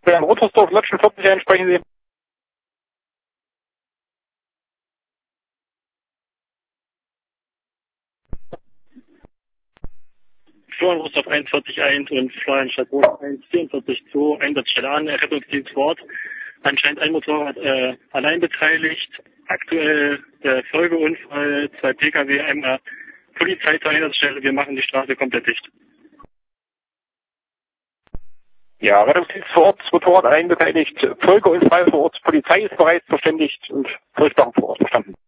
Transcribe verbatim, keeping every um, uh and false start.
Steuern Rottersdorf, Lotschen vierzig ein, sprechen Sie. Florian-Rostov einundvierzig Komma eins und Florian-Stadt-Rot eins vierundvierzig Komma zwei, Einsatzstelle an, Rettungsdienst vor Ort. Anscheinend ein Motorrad äh, allein beteiligt. Aktuell äh, Folgeunfall, zwei Pkw, einmal Polizei zur Einsatzstelle. Wir machen die Straße komplett dicht. Ja, Rettungsdienst vor Ort, Motorrad allein beteiligt, Folgeunfall vor Ort, Polizei ist bereits verständigt und Durchgang vor Ort verstanden.